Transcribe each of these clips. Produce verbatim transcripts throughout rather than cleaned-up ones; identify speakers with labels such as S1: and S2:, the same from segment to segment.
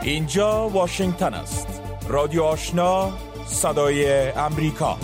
S1: اینجا واشنگتن است. رادیو آشنا، صدای امریکا.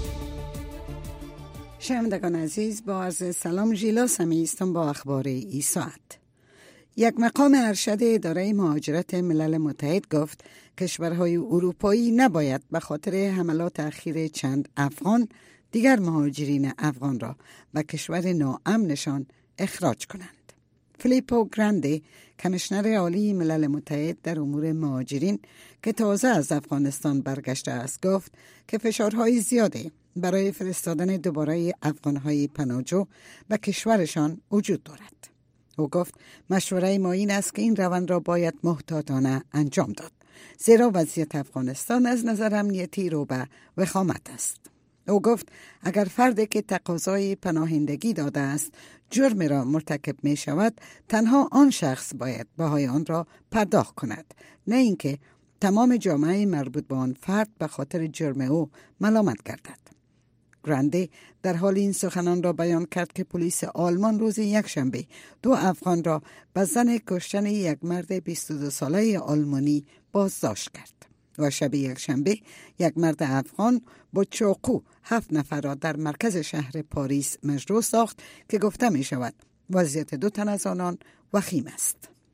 S2: شنوندگان عزیز، با عرض سلام، ژیلا سمی هستم با اخبار این ساعت. یک مقام ارشد اداره مهاجرت ملل متحد گفت کشورهای اروپایی نباید به خاطر حملات اخیر چند افغان دیگر مهاجرین افغان را به کشور ناامنشان اخراج کنند. فیلیپو گراندی، کمیشنر عالی ملل متحد در امور مهاجرین که تازه از افغانستان برگشته است، گفت که فشارهای زیادی برای فرستادن دوباره افغانهای پناهجو به کشورشان وجود دارد. او گفت مشوره ما این است که این روند را باید محتاطانه انجام داد، زیرا وضعیت افغانستان از نظر امنیتی رو به وخامت است. او گفت اگر فردی که تقاضای پناهندگی داده است جرم را مرتکب می شود، تنها آن شخص باید بهای آن را پرداخت کند، نه اینکه تمام جامعه مربوط به آن فرد به خاطر جرم او ملامت گردد. گراندی در حال این سخنان را بیان کرد که پلیس آلمان روز یکشنبه دو افغان را به زن کشتن یک مرد بیست و دو ساله آلمانی بازداشت کرد و شب یکشنبه یک مرد افغان با چاقو هفت نفر را در مرکز شهر پاریس مجروح ساخت که گفته می شود وضعیت دو تن از آنان وخیم است.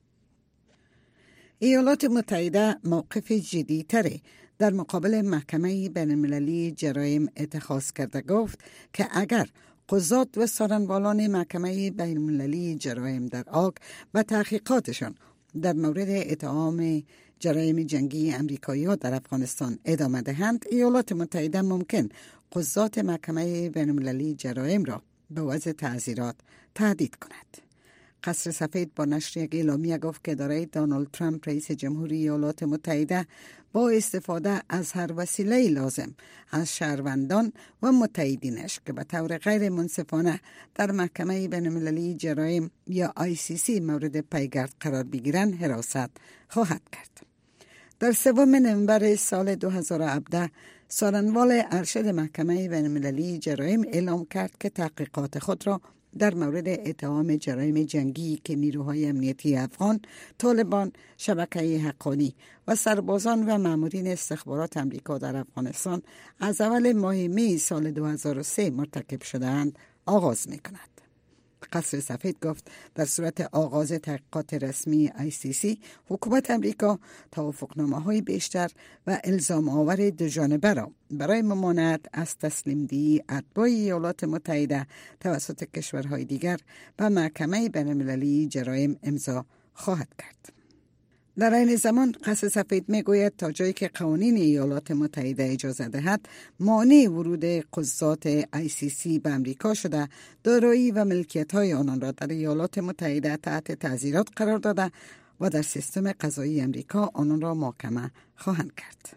S2: ایالات متحده موقف جدی‌تری در مقابل محکمه بین‌المللی جرایم اتخاذ کرده، گفت که اگر قضات و سارنوالان محکمه بین‌المللی جرایم در آگ و تحقیقاتشان در مورد اتهام جرایم جنگی امریکایی‌ها در افغانستان ادامه دهند، ایالات متحده ممکن قضات محکمه بین‌المللی جرایم را به وضع تعزیرات تهدید کند. قصر سفید با نشر یک اعلامیه گفت که اداره دونالد ترامپ رئیس جمهوری ایالات متحده با استفاده از هر وسیله لازم از شهروندان و متحدینش که به طور غیر منصفانه در محکمه بین‌المللی جرایم یا آی سی سی مورد پیگرد قرار بگیرند حراست خواهد کرد. در سوم نوامبر سال دو هزار و هفده سارنوال ارشد محکمه بین‌المللی جرایم اعلام کرد که تحقیقات خود را در مورد اتهام جرایم جنگی که نیروهای امنیتی افغان، طالبان، شبکه حقانی و سربازان و مامورین استخبارات امریکا در افغانستان از اول ماه می سال دو هزار و سه مرتکب شده‌اند آغاز می‌کند. قصر سفید گفت در صورت آغاز تحقیقات رسمی آی سی سی، حکومت امریکا توافقنامه‌های بیشتر و الزام آور دو جانبه را برای ممانعت از تسلیم دهی اتباع ایالات متحده توسط کشورهای دیگر به محکمه بین‌المللی جرایم امضا خواهد کرد. در این زمان قصر سفید میگوید تا جایی که قوانین ایالات متحده اجازه دهد، مانع ورود قضات آی سی سی به امریکا شده دارایی و ملکیت های آنان را در ایالات متحده تحت تعزیرات قرار داده و در سیستم قضایی امریکا آنان را محاکمه خواهند کرد.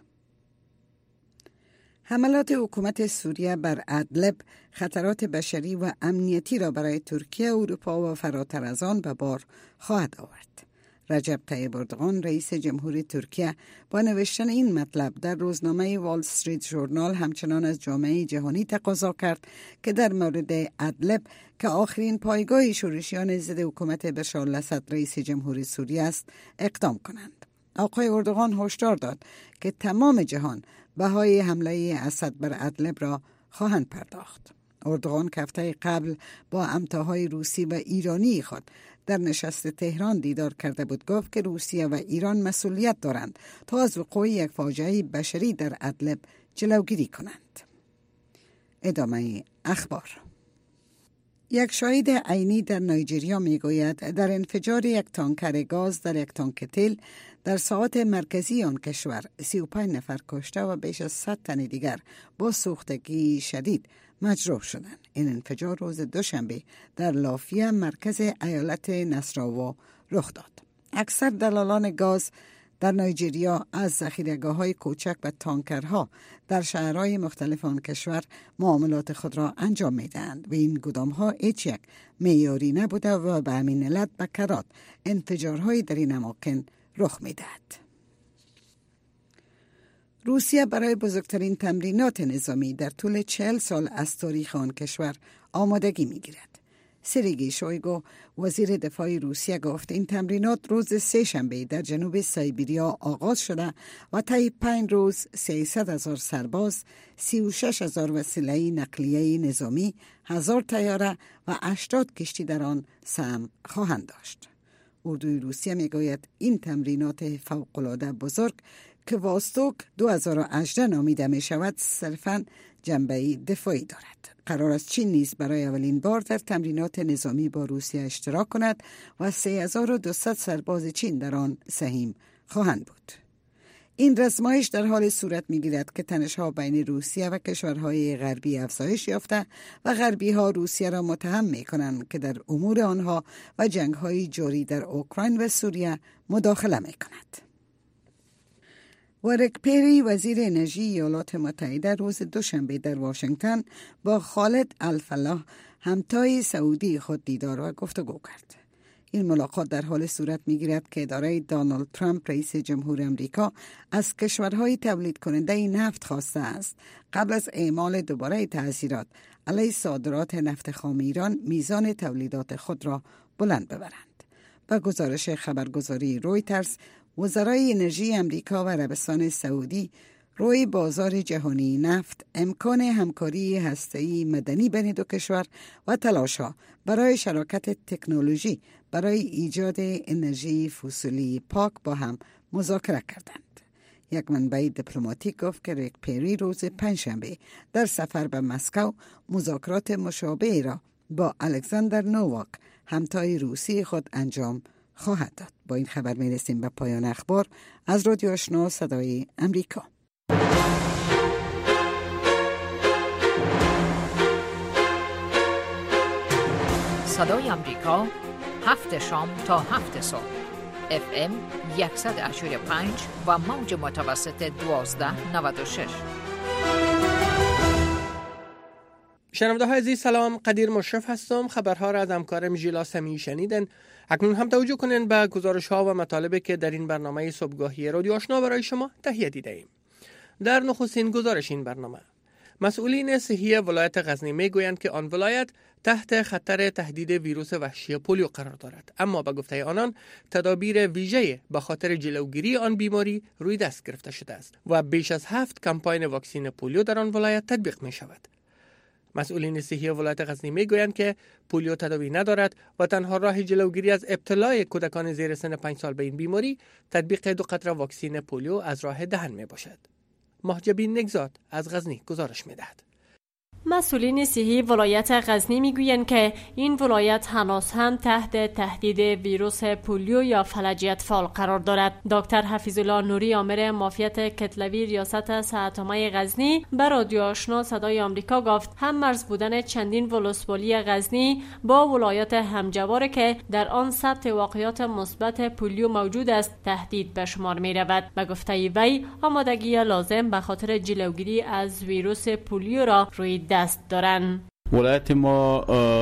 S2: حملات حکومت سوریه بر ادلب خطرات بشری و امنیتی را برای ترکیه، اروپا و فراتر از آن به بار خواهد آورد. رجب طیب اردوغان رئیس جمهوری ترکیه با نوشتن این مطلب در روزنامه وال استریت ژورنال همچنان از جامعه جهانی تقاضا کرد که در مورد ادلب که آخرین پایگاه شورشیان ضد حکومت بشار الاسد رئیس جمهوری سوریه است اقدام کنند. آقای اردوغان هشدار داد که تمام جهان بهای حمله اسد بر ادلب را خواهند پرداخت. اردوغان که هفته قبل با امتاهای روسی و ایرانی خود در نشست تهران دیدار کرده بود، گفت که روسیه و ایران مسئولیت دارند تا از وقوع یک فاجعه بشری در ادلب جلوگیری کنند. ادامه اخبار. یک شاهد عینی در نایجریا میگوید در انفجار یک تانکر گاز در یک تانک تیل در ساعات مرکزی آن کشور سی و پنج نفر کشته و بیش از صد تن دیگر با سوختگی شدید مجروح شدند. این انفجار روز دوشنبه در لافیا مرکز ایالت نصراوا رخ داد. اکثر دلالان گاز در نایجریا از ذخیره‌گاه‌های کوچک و تانکرها در شهرهای مختلف آن کشور معاملات خود را انجام می‌دهند و این گودام‌ها هیچ یک معیاری نبوده و به همین علت به کرات انفجارهای در این اماکن رخ می‌دهد. روسیه برای بزرگترین تمرینات نظامی در طول چهل سال از تاریخ آن کشور آمادگی می‌گیرد. سرگئی شویگو وزیر دفاع روسیه گفت این تمرینات روز سه شنبه در جنوب سایبریا آغاز شده و طی پنج روز سیصد هزار سرباز، سی و شش هزار وسیله نقلیه نظامی، هزار طیاره و هشتاد کشتی در آن سهم خواهند داشت. اردوی روسیه میگوید این تمرینات فوق‌العاده بزرگ که واستوک دو هزار و هجده نامیده می شود صرفاً جنبه دفاعی دارد. قرار است چین نیز برای اولین بار در تمرینات نظامی با روسیه اشتراک کند و سه هزار و دویست سرباز چین در آن سهیم خواهند بود. این رزمایش در حال صورت می گیرد که تنش‌ها بین روسیه و کشورهای غربی افزایش یافته و غربی ها روسیه را متهم می کنند که در امور آنها و جنگ‌های جاری در اوکراین و سوریه مداخله می کند. و ریک پری وزیر انرژی ایالات متحده روز دوشنبه در واشنگتن با خالد الفلاح همتای سعودی خود دیدار و گفتگو کرد. این ملاقات در حال صورت می‌گیرد که اداره دونالد ترامپ رئیس جمهور امریکا از کشورهای تولید کننده نفت خواسته است قبل از اعمال دوباره تعزیرات علیه صادرات نفت خام ایران میزان تولیدات خود را بلند ببرند. با گزارش خبرگزاری رویترز، وزرای انرژی امریکا و عربستان سعودی روی بازار جهانی نفت، امکان همکاری هسته‌ای مدنی بین دو کشور و تلاش‌ها برای شراکت تکنولوژی برای ایجاد انرژی فسیلی پاک با هم مذاکره کردند. یک منبع دیپلماتیک گفت که ریک پری روز پنجشنبه در سفر به مسکو مذاکرات مشابهی را با الکساندر نوواک همتای روسی خود انجام خواهد داد. با این خبر می رسیم به پایان اخبار از رادیو آشنا صدای امریکا.
S3: صدای امریکا، هفت شام تا هفت صبح، اف ام صد و هشتاد و پنج و موج متوسط دوازده نود و شش.
S4: شنونده های عزیز سلام، قدیر مشرف هستم. خبرها را از همکارم ژیلا سمی شنیدن. اکنون هم توجه کنین به گزارش ها و مطالبی که در این برنامه صبحگاهی رادیو آشنا برای شما تهیه دیده ایم. در نخستین گزارش این برنامه، مسئولین صحی ولایت غزنی می گویند که آن ولایت تحت خطر تهدید ویروس وحشی پولیو قرار دارد، اما به گفته آنان تدابیر ویژه به خاطر جلوگیری آن بیماری روی دست گرفته شده است و بیش از هفت کمپاین واکسین پولیو در آن ولایت تطبیق می شود. مسئولین صحی ولایت غزنی می گویند که پولیو تداوی ندارد و تنها راه جلوگیری از ابتلای کودکان زیر سن پنج سال به این بیماری تطبیق دو قطره واکسین پولیو از راه دهن می باشد. محجبین نگزاد از غزنی گزارش می دهد.
S5: مسئولین صحی ولایت غزنی میگویند که این ولایت هنوز هم تحت تهدید ویروس پولیو یا فلج اطفال قرار دارد. دکتر حفیظالله نوری آمر معافیت کتلوی ریاست صحت‌عامه غزنی به رادیو آشنا صدای آمریکا گفت هم مرز بودن چندین ولسوالی غزنی با ولایت همجوار که در آن ثبت واقعیات مثبت پولیو موجود است تهدید به شمار می رود. به گفته وی آمادگی لازم به خاطر جلوگیری از ویروس پولیو را روی دست دارن.
S6: ولایت ما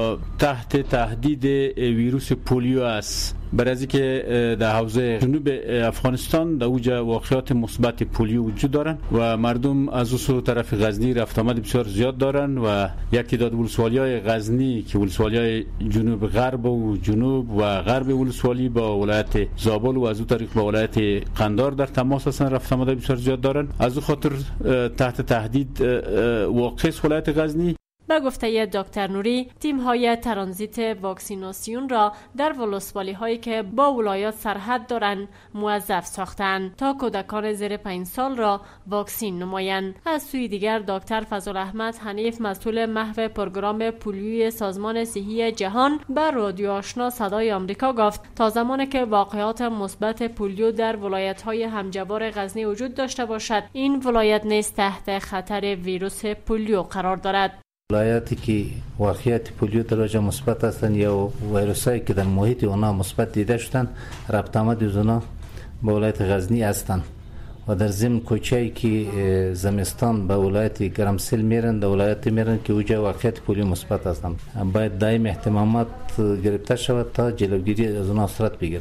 S6: تحت تهدید ویروس پولیو است، برای از که در حوزه جنوب افغانستان در اوج واقعیات مثبت پولیو وجود دارند و مردم از اون سو طرف غزنی رفت آمد بسیار زیاد دارند و یک تعداد ولسوالی‌های غزنی که ولسوالی‌های جنوب غرب و جنوب و غرب ولسوالی با ولایت زابل و از اون طریق با ولایت قندار در تماس هستند، رفت آمد بسیار زیاد دارند. از اون خاطر تحت تهدید واقع است ولایت غزنی.
S5: به گفته دکتر نوری، تیم های ترانزیت واکسیناسیون را در ولسوالی هایی که با ولایات سرحد دارند موظف ساختند تا کودکان زیر پنج سال را واکسین نمایند. از سوی دیگر دکتر فضل احمد حنیف مسئول محو پروگرام پولیوی سازمان صحی جهان به رادیو آشنا صدای آمریکا گفت تا زمانی که واقعات مثبت پولیو در ولایت های همجوار غزنی وجود داشته باشد این ولایت نیز تحت خطر ویروس پولیو قرار دارد.
S7: ولایتی که واقعیت پولیو در آنجا مثبت هستند یا ویروسایی که در محیط آنها مثبت دیده شدند ربط آمد اونا به ولایت غزنی هستند و در ضمن کوچه‌ای که زمستان به ولایت گرمسیل میرن در ولایت میرن که اوجا واقعیت پولیو مثبت هستند. باید دائم اهتمامات گرفته شود تا جلوگیری از آنها صورت بگیرد.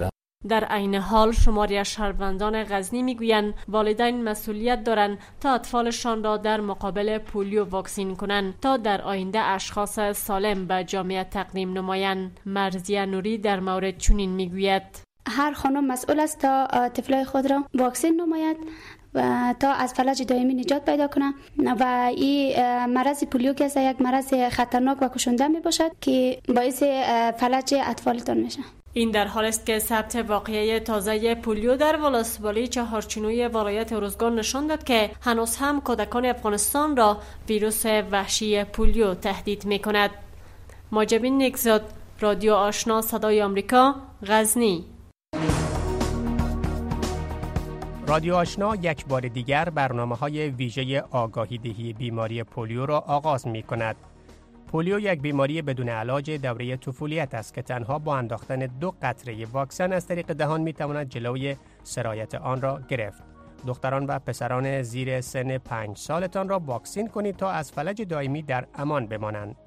S5: در عین حال شماری از شهروندان غزنی میگویند والدین مسئولیت دارند تا اطفالشان را در مقابل پولیو واکسین کنند تا در آینده اشخاص سالم به جامعه تقدیم نمایند. مرضیه نوری در مورد چنین میگوید:
S8: هر خانم مسئول است تا طفلای خود را واکسین نماید و تا از فلج دائمی نجات پیدا کنه و این مرض پولیو که است یک مرض خطرناک و کشنده می باشد که باعث فلج اطفالتان میشه.
S5: این در حال است که ثبت واقعه تازه پولیو در ولسوالی چهارچنوی ولایت ارزگان نشان داد که هنوز هم کودکان افغانستان را ویروس وحشی پولیو تهدید می کند. ماجبین نگزاد، رادیو آشنا صدای آمریکا، غزنی.
S4: رادیو آشنا یک بار دیگر برنامه‌های ویژه آگاهی دهی بیماری پولیو را آغاز می کند. پولیو یک بیماری بدون علاج دوره طفولیت است که تنها با انداختن دو قطره واکسن از طریق دهان می تواند جلوی سرایت آن را گرفت. دختران و پسران زیر سن پنج سالتان را واکسین کنید تا از فلج دائمی در امان بمانند.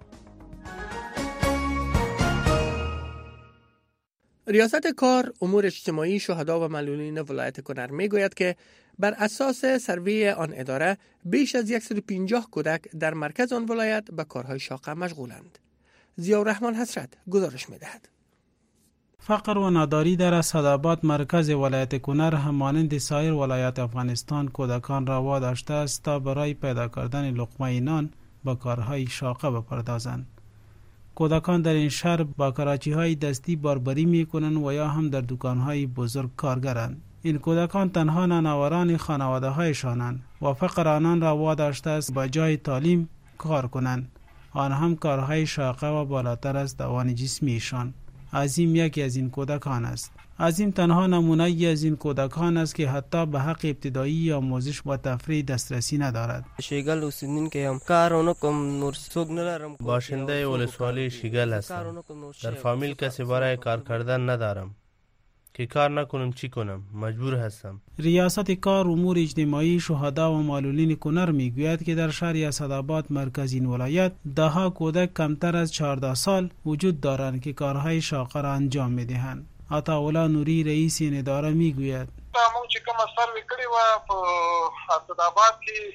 S4: ریاست کار امور اجتماعی شهدا و معلولین ولایت کنر می گوید که بر اساس سروی آن اداره بیش از صد و پنجاه کودک در مرکز آن ولایت به کارهای شاقه مشغولند. ضیاءالرحمن حسرت گزارش می دهد.
S9: فقر و ناداری در اسدآباد مرکز ولایت کنر همانند سایر ولایات افغانستان کودکان را واداشته است تا برای پیدا کردن لقمه نان به کارهای شاقه بپردازند. کودکان در این شهر با کراچی‌های دستی باربری می‌کنند و یا هم در دکان‌های بزرگ کارگرند. این کودکان تنها نانآوران خانواده‌هایشانند و فقر آنان را واداشته است با جای تعلیم کار کنند. آن هم کارهای شاقه و بالاتر از توان جسمیشان. عظیم یکی از این کودکان است. عظیم تنها نمونه‌ای از این کودکان است که حتی به حق ابتدایی یا آموزش و تفریح دسترسی ندارد.
S10: شیگل اوسیدونکی ام کارونه کوم نور څوک نه لرم.
S11: باشنده ولسوالی شیگل هستم. در فامیل کسی برای کار کردن ندارم. که کار نکنم چی کنم؟ مجبور هستم.
S9: ریاست کار امور اجتماعی شهدا و معلولین کنر میگوید که در شهر اسدآباد مرکز این ولایت ده ها کودک کمتر از چهارده سال وجود دارند که کارهای شاقه را انجام میدهند. عطاالله نوری رئیس این اداره میگوید:
S12: موږ چې کوم سروې کړې و په اسدآباد کې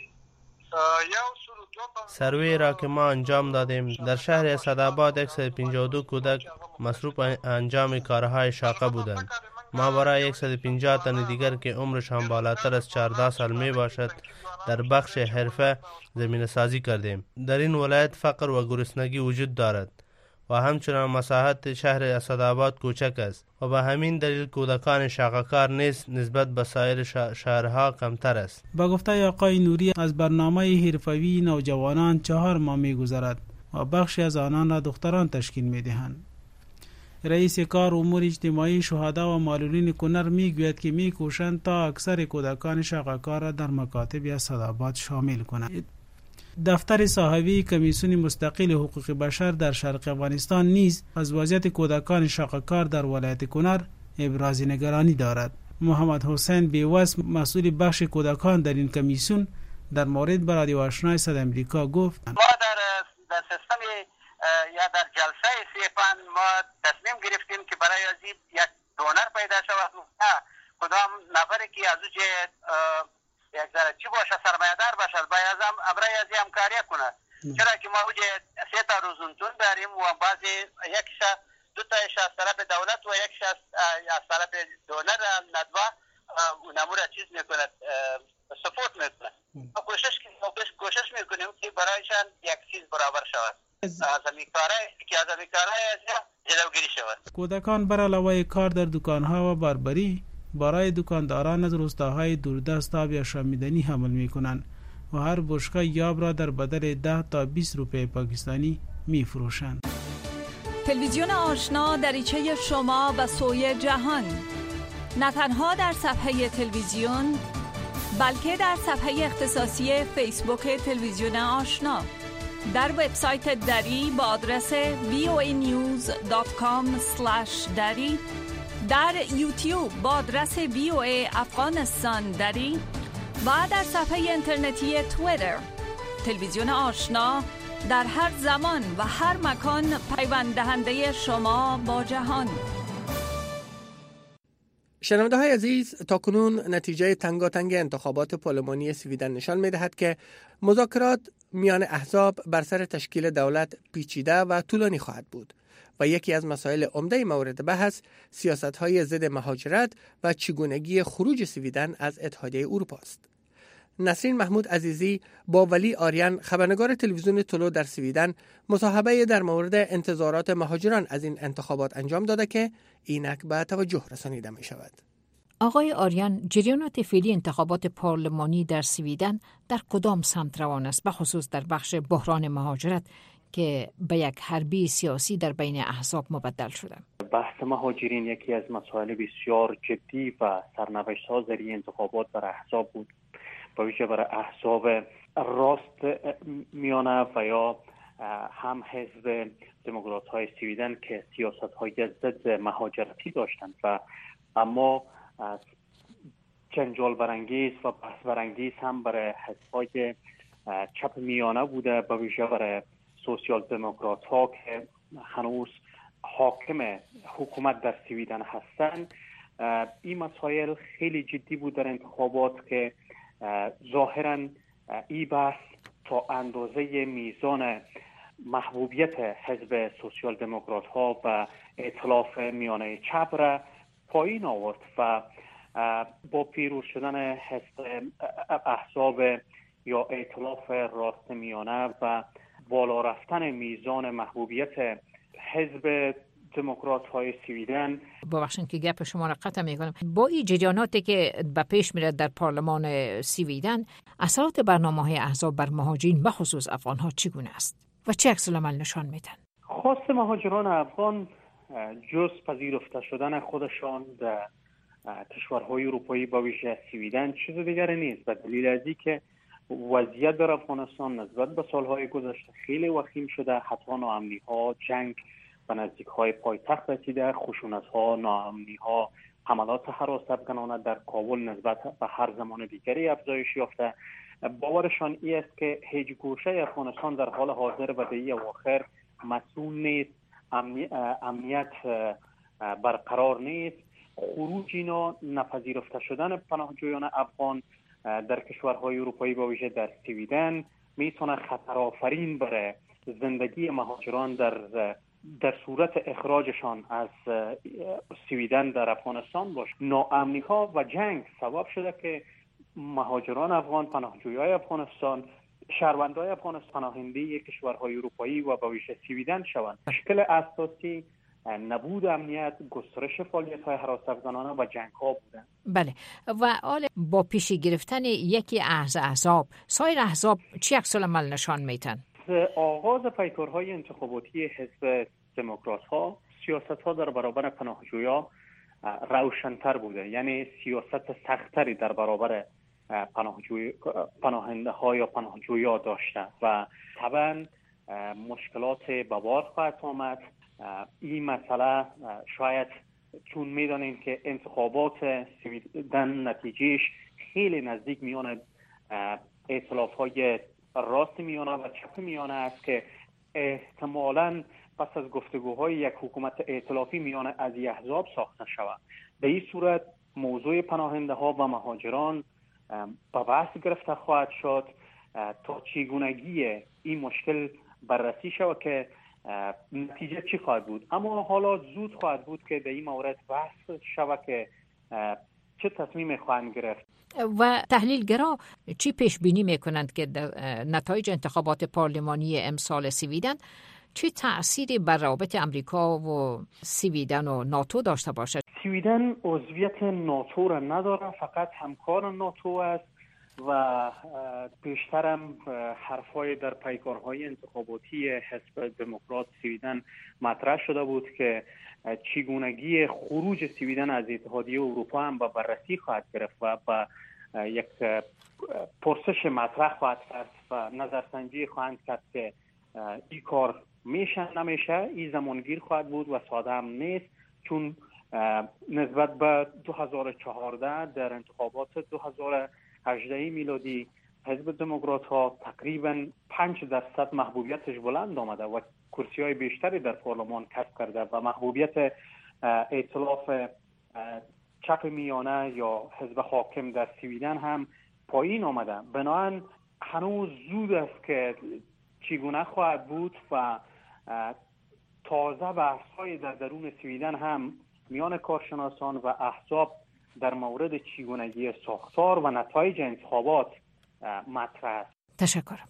S12: یو
S11: سروی را که ما انجام دادیم در شهر اسدآباد صد و پنجاه و دو کودک مصروف انجام کارهای شاقه بودند. ما برای صد و پنجاه تن دیگر که عمرشان بالاتر از چهارده سال می باشد در بخش حرفه زمینه سازی کردیم. در این ولایت فقر و گرسنگی وجود دارد و همچنان مساحت شهر اسدآباد کوچک است و به همین دلیل کودکان شاقه‌کار نیز نسبت به سایر شهرها کمتر است.
S9: با گفته آقای نوری از برنامه حرفوی نوجوانان چهار ماه می‌گذرد و بخشی از آنان را دختران تشکیل می‌دهند. رئیس کار امور اجتماعی شهدا و معلولین کنر میگوید که می‌کوشند تا اکثر کودکان شاقه‌کار را در مکاتب اسدآباد شامل کنند. دفتر صاحبی کمیسیون مستقل حقوق بشر در شرق افغانستان نیز از وضعیت کودکان شاقه‌کار در ولایت کنر ابراز نگرانی دارد. محمد حسین بیوس مسئول بخش کودکان در این کمیسیون در مورد به رادیو آشنا صدای آمریکا گفت:
S12: ما در در سیستم یا در جلسه سیفان ما تصمیم گرفتیم که برای از یک دونر پیدا شود کدام نفری که از اوج یک ذره چی باشه سرمایه‌دار باشه باید هم برای از همکاری کنه. چرا که ما اوج سه تا روزنتون داریم و بعضی یکش دو تایش از طرف دولت و یکش از طرف دونر ندوا نمور چیز میکنه سپورت میکنه. کوشش کوشش میکنیم که برایشان یک چیز برابر شود. از میکاره که از میکاره جلوگیری شود.
S9: کودکان بر علاوه کار در دکان‌ها و باربری برای دکانداران از روستاهای دوردست آب یا شامیدنی حمل میکنند و هر بشقه یاب را در بدل ده تا بیست روپیه پاکستانی میفروشند.
S13: تلویزیون آشنا دریچه شما به سوی جهان، نه تنها در صفحه تلویزیون بلکه در صفحه اختصاصی فیسبوک تلویزیون آشنا، در وبسایت دری با آدرس وی او ای نیوز دات کام اسلش دری، در یوتیوب با آدرس وی او ای افغانستان دری و در صفحه اینترنتی توییتر. تلویزیون آشنا در هر زمان و هر مکان پیوند دهنده شما با جهان.
S4: شنونده های عزیز، تا کنون نتیجه تنگاتنگ انتخابات پارلمانی سویدن نشان می دهد که مذاکرات میان احزاب بر سر تشکیل دولت پیچیده و طولانی خواهد بود و یکی از مسائل عمده مورد بحث سیاست های ضد مهاجرت و چگونگی خروج سویدن از اتحادیه اروپا است. نسرین محمود عزیزی با ولی آریان، خبرنگار تلویزیون تولو در سویدن، مصاحبه در مورد انتظارات مهاجران از این انتخابات انجام داده که اینک به توجه رسانیده می شود.
S3: آقای آریان، جریانات فعلی انتخابات پارلمانی در سویدن در کدام سمت روان است، بخصوص در بخش بحران مهاجرت که به یک حربی سیاسی در بین احزاب مبدل شده؟
S14: بحث مهاجرین یکی از مسائل بسیار جدی و سرنوشت‌ها در این انتخابات برای احزاب بود، با ویژه برای احزاب راست میانه و یا هم حزب دموکرات های سویدن که سیاست های ضد مهاجرتی داشتند و اما جنجال برانگیز و بحث برانگیز هم برای حزب های چپ میانه بوده، با ویژه برای سوسیال دموکرات ها که هنوز حاکم حکومت در سویدن هستند. این مسائل خیلی جدی بود در انتخابات که ظاهراً این بحث تا اندازه میزان محبوبیت حزب سوسیال دموکرات ها و ائتلاف میانه چپ را پایین آورد و با پیروز شدن حزب احزاب یا ائتلاف راست میانه و بالا رفتن میزان محبوبیت حزب دموکرات های سویدن.
S3: ببخشید که گپ شما را قطع میکنم. با این جریاناتی که به پیش میره در پارلمان سویدن، اثرات برنامه‌های احزاب بر مهاجرین بخصوص افغان‌ها چگونه است و چه عکس العمل نشان میدن؟
S14: خواست مهاجران افغان جز پذیرفته شدن خودشان در کشورهای اروپایی با ویژه سویدن چیز دیگری نیست، به دلیل از اینکه وضعیت در افغانستان نسبت به سالهای گذشته خیلی وخیم شده. حتی ناامنی‌ها، جنگ به نزدیک‌های پایتخت رسیده، خشونت‌ها، ناامنی‌ها، حملات هراس‌افکنانه در کابل نسبت به هر زمان دیگری افزایش یافته. باورشان این است که هیچ گوشه افغانستان در حال حاضر و در اواخر مسئول نیست، امنی... امنیت برقرار نیست. خروج اینا، نپذیرفته شدن پناهجویان افغان در کشورهای اروپایی با ویژه در سویدن میتونه خطرآفرین برای زندگی مهاجران در در صورت اخراجشان از سویدن در افغانستان باشه. ناامنی ها و جنگ سبب شده که مهاجران افغان، پناهجویان افغانستان، شهروندان افغانستان پناهنده کشورهای اروپایی و با ویژه سویدن شوند. مشکل اساسی نبود امنیت، گسترش فعالیت‌های هراس‌افکنانه و جنگ‌ها بودند.
S3: بله، و حال با پیشی گرفتن یکی از احزاب، سایر احزاب چه عکس‌العمل نشان میدن؟
S14: آغاز پیکارهای انتخاباتی حزب دموکرات‌ها، سیاست‌ها در برابر پناهجویان روشن‌تر بوده، یعنی سیاست سخت‌تری در برابر پناهجوی پناهنده‌ها یا پناهجویان داشته و طبعاً مشکلات به بار خواهد آمد. این مسئله شاید چون می‌دانیم که انتخابات سویدن نتیجهش خیلی نزدیک میان ائتلاف‌های راست میانه و چپ میانه است که احتمالاً پس از گفتگوهای یک حکومت ائتلافی میانه از احزاب ساخته شود. به این صورت موضوع پناهنده ها و مهاجران به بحث گرفته خواهد شد تا چگونگی این مشکل بررسی شود که نتیجه چی خواهد بود. اما حالا زود خواهد بود که در این مورد بحث شود که چه تصمیم خواهند گرفت.
S3: و تحلیلگرا چی پیش بینی میکنند که نتایج انتخابات پارلمانی امسال سویدن چه تأثیری بر روابط امریکا و سویدن و ناتو داشته باشد؟
S14: سویدن عضویت ناتو را نداره، فقط همکار ناتو است و بیشترم حرفای در پیکارهای انتخاباتی حزب دموکرات سویدن مطرح شده بود که چگونگی خروج سویدن از اتحادیه اروپا هم به بررسی خواهد گرفت و با یک پرسش مطرح خواهد کرد و نظرسنجی خواهند کرد که این کار میشه نمیشه. این زمانگیر خواهد بود و ساده هم نیست، چون نسبت به دو هزار و چهارده در انتخابات دو هزار و هجده میلادی حزب دموکرات ها تقریبا پنج درصد محبوبیتش بلند آمده و کرسی های بیشتری در پارلمان کسب کرده و محبوبیت ائتلاف چپ میانه یا حزب حاکم در سویدن هم پایین آمده. بنابراین هنوز زود است که چگونه خواهد بود و تازه بحث‌های در درون سویدن هم میان کارشناسان و احزاب در مورد چگونگی ساختار و نتایج انتخابات مطرح است.
S3: تشکر.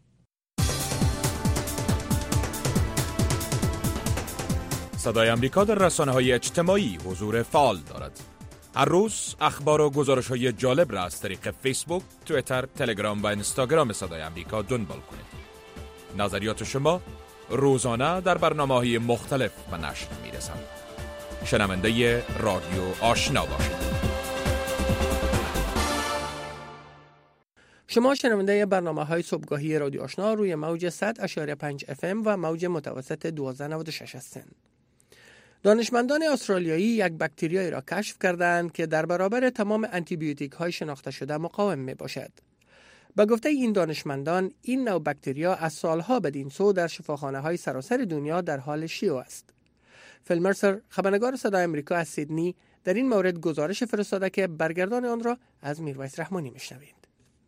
S1: صدای امریکا در رسانه‌های اجتماعی حضور فعال دارد. هر روز اخبار و گزارش‌های جالب را از طریق فیسبوک، توییتر، تلگرام و اینستاگرام صدای امریکا دنبال کنید. نظریات شما روزانه در برنامه‌های مختلف به نشر می‌رسند. شنونده رادیو آشنا باشید.
S4: شما شنونده برنامه‌های صبحگاهی رادیو آشنا روی موج صد و پنج اف ام و موج متوسط دوازده نود و شش هستند. دانشمندان استرالیایی یک باکتریایی را کشف کردند که در برابر تمام آنتیبیوتیک های شناخته شده مقاوم می باشد. به گفته این دانشمندان، این نوع باکتریا از سالها بدین سو در شفاخانه های سراسر دنیا در حال شیوع است. فیل مرسر، خبرنگار صدای آمریکا از سیدنی، در این مورد گزارش فرستاده که برگردان آن را از میرویس رحمانی میشنوید.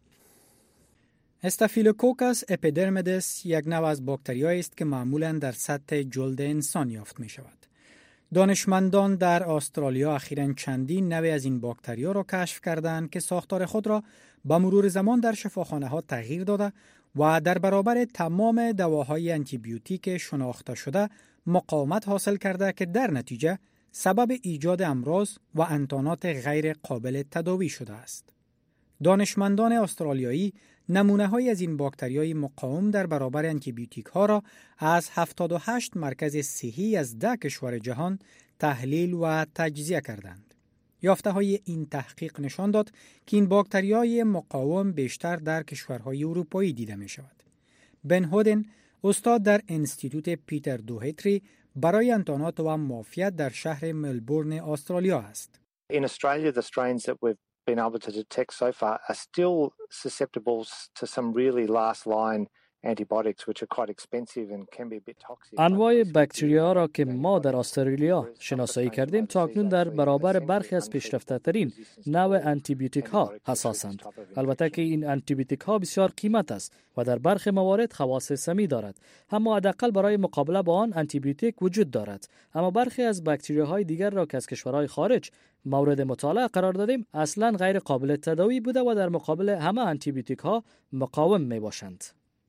S15: استافیلوکوکس اپیدرمیدس یک نوع از باکتریایی است که معمولاً در سطح جلد انسان یافت می شود. دانشمندان در استرالیا اخیراً چندین نوع از این باکتریا را کشف کردند که ساختار خود را با مرور زمان در شفاخانه ها تغییر داده و در برابر تمام دواهای آنتیبیوتیک شناخته شده مقاومت حاصل کرده که در نتیجه سبب ایجاد امراض و انتانات غیر قابل تداوی شده است. دانشمندان استرالیایی نمونه های از این باکتریای مقاوم در برابر آنتیبیوتیک ها را از هفتاد و هشت مرکز صحی از ده کشور جهان تحلیل و تجزیه کردند. یافته های این تحقیق نشان داد که این باکتریای مقاوم بیشتر در کشورهای اروپایی دیده می شود. بن هودن، استاد در انستیتوت پیتر دوهتری برای انتانات و معافیت در شهر ملبورن استرالیا است.
S16: In Australia, the strains that we've been able to detect so far are still susceptible to some really last line antibiotics which are quite expensive and can be a bit toxic.
S17: انواع باکتریا را که ما در استرالیا شناسایی کردیم تا اکنون در برابر برخی از پیشرفته‌ترین نوع آنتیبیوتیک ها حساسند. البته که این آنتیبیوتیک ها بسیار قیمت است و در برخی موارد خواص سمی دارد، اما حداقل برای مقابله با آن آنتیبیوتیک وجود دارد. اما برخی از باکتریاهای دیگر را که از کشورهای خارج مورد مطالعه قرار دادیم اصلا غیر قابل تداوی بوده و در مقابل همه آنتیبیوتیک ها مقاوم می باشند.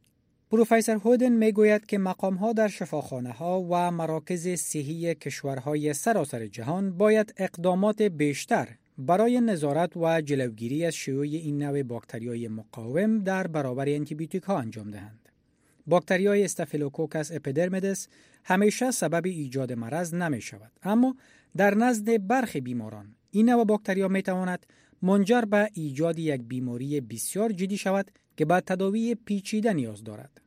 S15: پروفسور هودن می گوید که مقام ها در شفاخانه ها و مراکز صحی کشورهای سراسر جهان باید اقدامات بیشتر برای نظارت و جلوگیری از شیوع این نوع باکتریای مقاوم در برابر آنتیبیوتیک ها انجام دهند. باکتریای استافیلوکوکس اپیدرمیدس همیشه سبب ایجاد مرض نمی شود، اما در نزد برخی بیماران این نوع باکتریا می تواند منجر به ایجاد یک بیماری بسیار جدی شود که به تداوی پیچیده نیاز دارد.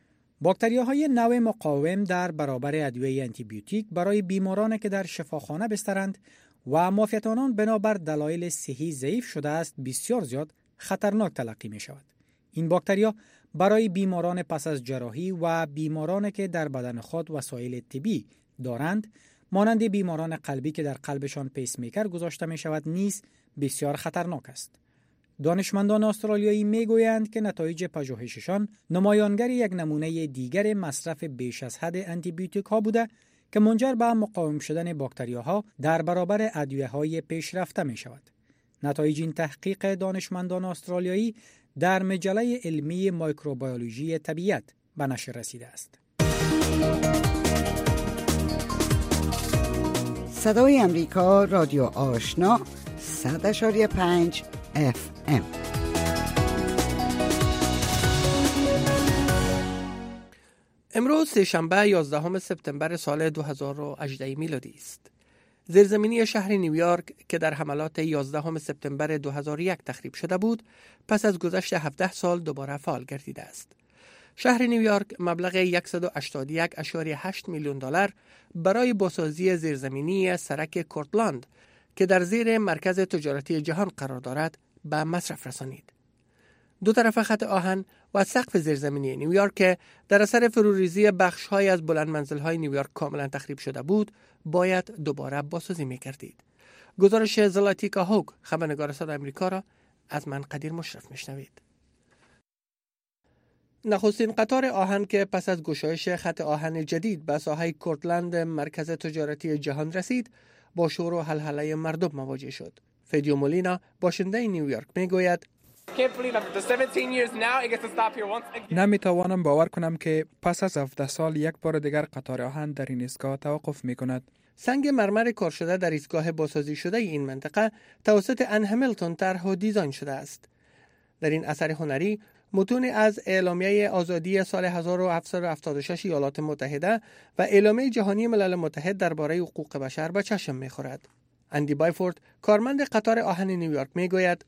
S15: باکتریاهای نوع مقاوم در برابر ادویه آنتیبیوتیک برای بیمارانی که در شفاخانه بسترند و معافیت آنان بنابر دلایل صحی ضعیف شده است بسیار زیاد خطرناک تلقی می شود. این باکتریا برای بیماران پس از جراحی و بیمارانی که در بدن خود وسایل طبی دارند، مانند بیماران قلبی که در قلبشان پیس میکر گذاشته می شود نیز بسیار خطرناک است. دانشمندان استرالیایی می گویند که نتایج پژوهششان نمایانگر یک نمونه دیگر مصرف بیش از حد آنتیبیوتیک ها بوده که منجر به مقاوم شدن باکتریاها در برابر ادویه های پیشرفته می شود. نتایج این تحقیق دانشمندان استرالیایی در مجله علمی میکروبیولوژی طبیعت به نشر رسیده است.
S2: صدای امریکا، رادیو آشنا، صد و پنج اف ام.
S4: امروز سه‌شنبه یازدهم سپتامبر سال دو هزار و هجده میلادی است. زیرزمینی شهر نیویورک که در حملات یازدهم سپتامبر دو هزار و یک تخریب شده بود، پس از گذشت هفده سال دوباره فعال گردیده است. شهر نیویورک مبلغ صد و هشتاد و یک و هشت میلیون دلار برای بازسازی زیرزمینی سرک کورتلند که در زیر مرکز تجارتی جهان قرار دارد به مصرف رسانید. دو طرف خط آهن و سقف زیرزمینی نیویورک که در اثر فروریزی بخش‌های از بلند منزل‌های نیویورک کاملا تخریب شده بود، باید دوباره بازسازی می‌کردید. گزارش زلاتیکا هوگ خبرنگار صدای آمریکا را از من قدیر مشرف میشنوید. نخستین قطار آهن که پس از گشایش خط آهن جدید به ساحه کورتلند مرکز تجارتی جهان رسید، با شور و هلهله مردم مواجه شد. فیدیو مولینا باشنده نیویورک میگوید
S18: نمیتوانم باور کنم که پس از هفده سال یک بار دیگر قطار آهن در این ایستگاه توقف میکند.
S4: سنگ مرمر کار شده در ایستگاه بازسازی شده این منطقه توسط ان همیلتون طرح و دیزاین شده است. در این اثر هنری متون از اعلامیه آزادی سال هزار و هفتصد و هفتاد و شش ایالات متحده و اعلامیه جهانی ملل متحد درباره حقوق بشر به چشم می‌خورد. اندی بایفورد کارمند قطار آهن نیویورک میگوید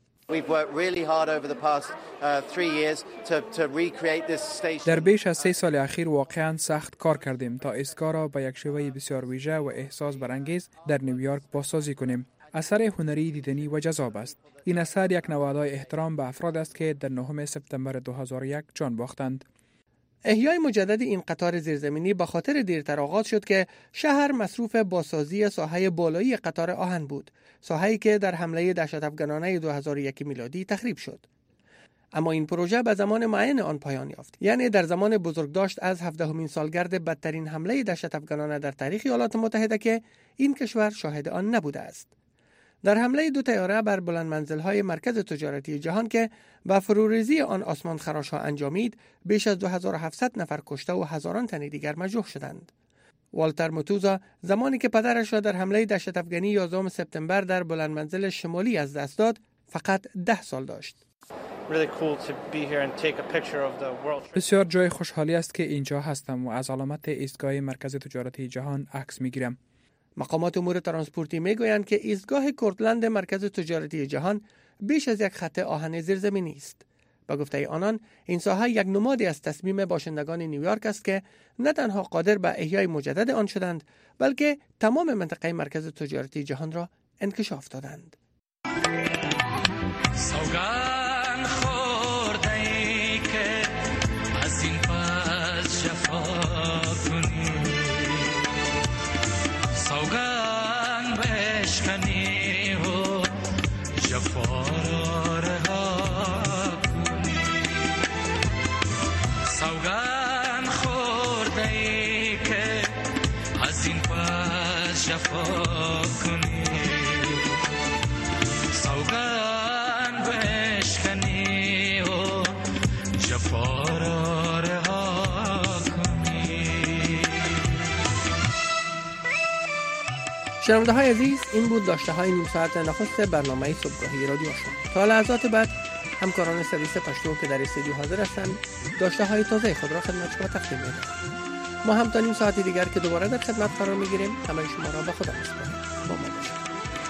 S18: در بیش از سه سال اخیر واقعا سخت کار کردیم تا ایستگاه را به یک شیوه بسیار ویژه و احساس برانگیز در نیویورک بازسازی کنیم. اثر هنری دیدنی و جذاب است. این اثر یک نوادای احترام به افراد است که در نهم سپتامبر دو هزار و یک جان باختند.
S4: احیای مجدد این قطار زیرزمینی به خاطر دیرتر آغاز شد که شهر مصروف بازسازی ساحه بالایی قطار آهن بود، ساحه‌ای که در حمله دهشت افکنانه دو هزار و یک میلادی تخریب شد. اما این پروژه به زمان معین آن پایان یافت، یعنی در زمان بزرگداشت از هفدهمین سالگرد بدترین حمله دهشت افکنانه در تاریخ ایالات متحده که این کشور شاهد آن نبوده است. در حمله دو طیاره بر بلند منزل‌های مرکز تجارتی جهان که با فروریزی آن آسمان خراش‌ها انجامید، بیش از دو هزار و هفتصد نفر کشته و هزاران تن دیگر مجروح شدند. والتر موتوزا زمانی که پدرش را در حمله دهشت افغانی یازدهم سپتامبر در بلند منزل شمالی از دست داد، فقط ده سال داشت.
S18: بسیار جای خوشحالی است که اینجا هستم و از علامت ایستگاه مرکز تجارتی جهان عکس میگیرم.
S4: مقامات امور ترانسپورتی میگویند که ایستگاه کورتلند مرکز تجارتی جهان بیش از یک خط آهن زیرزمینی است. با گفته آنان این ساحه یک نمادی از تصمیم باشندگان نیویورک است که نه تنها قادر به احیای مجدد آن شدند، بلکه تمام منطقه مرکز تجارتی جهان را انکشاف دادند.
S19: سوگن خورده ای که از این پس جفا کنی، سوگن بشکنی و جفا را رها کنی، سوگن خورده ای که از این پس جفا کنی، سوگن بشکنی و جفا را رها کنی.
S4: شنونده های عزیز، این بود داشته های نیم ساعت نخست برنامه صبحگاهی رادیو آشنا. تا لحظات بعد همکاران سرویس پشتو که در استودیو حاضر هستند داشته های تازه خود را خدمت شما تقدیم می‌کنند. ما هم تا نیم ساعت دیگر که دوباره در خدمت قرار می‌گیریم همه شما را به خدا می‌سپاریم. با ما باشید.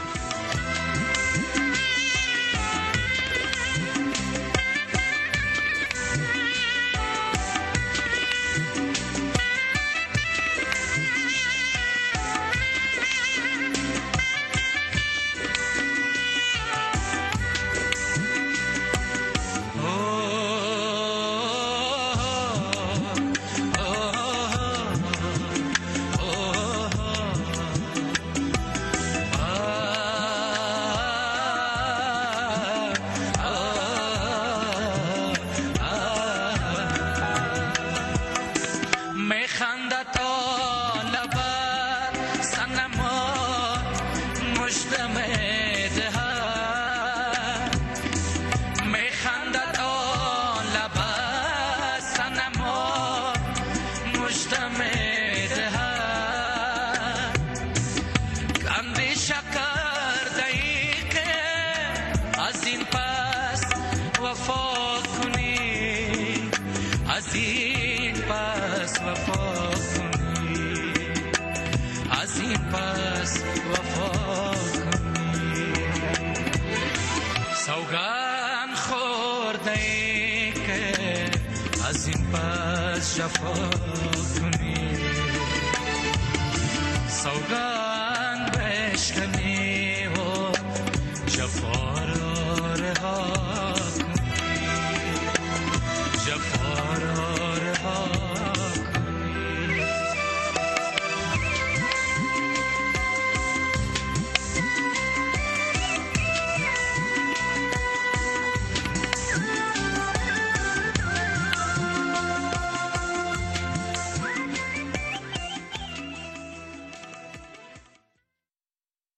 S19: سوگن خورده ای که از این پس جفا کنی، سوگن بشکنی